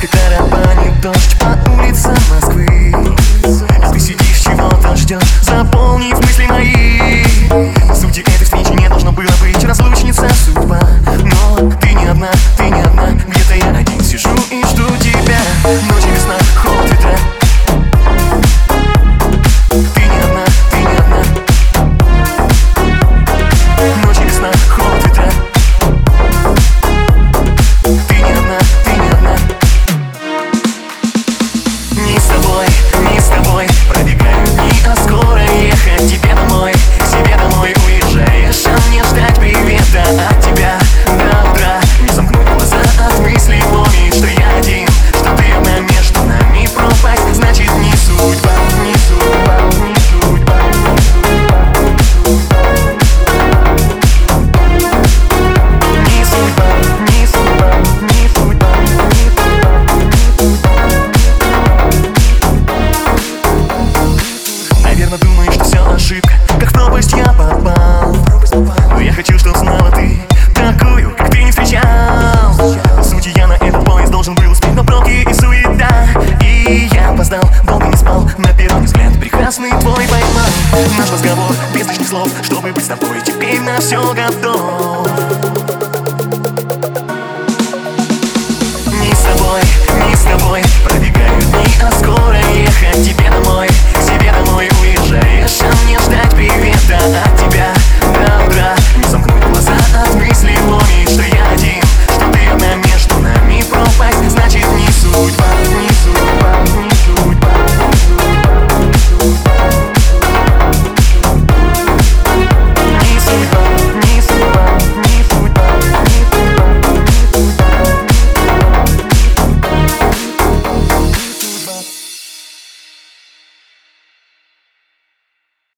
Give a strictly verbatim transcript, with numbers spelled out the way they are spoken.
Как тарабанит дождь по улицам Москвы, а ты сидишь, чего-то ждешь, заполнив мысли мои. По сути этой встречи не должно было быть, разлучница судьба. Но ты не одна, ты не одна, где-то я один сижу и жду тебя. Ночь и весна, холод ветра. Ты не одна, ты не одна. Ночь и весна, холод ветра. Ты не одна, ты не одна. Не с тобой, не с тобой пробегают дни, а скоро ехать тебе домой, к себе домой уезжаешь, а мне ждать привета от тебя до утра. Не замкнуть глаза от мыслей, помнить, что я один, что ты одна, между нами пропасть, значит не судьба, не судьба, не судьба, не судьба, не судьба, не судьба, не судьба. Наверное, думаешь, что все ошибка, как в пропасть я попал. Но я хочу, чтоб знала ты такую, как ты не встречал. По сути, я на этот поезд должен был успеть, но пробки и суета. И я опоздал, долго не спал, на перроне взгляд прекрасный твой поймал. Наш разговор без лишних слов, чтобы быть с тобой, теперь на все готов. Не с тобой, не с тобой пробегают дни, а скоро ехать тебе домой, к себе домой уезжаешь, а мне ждать привета от тебя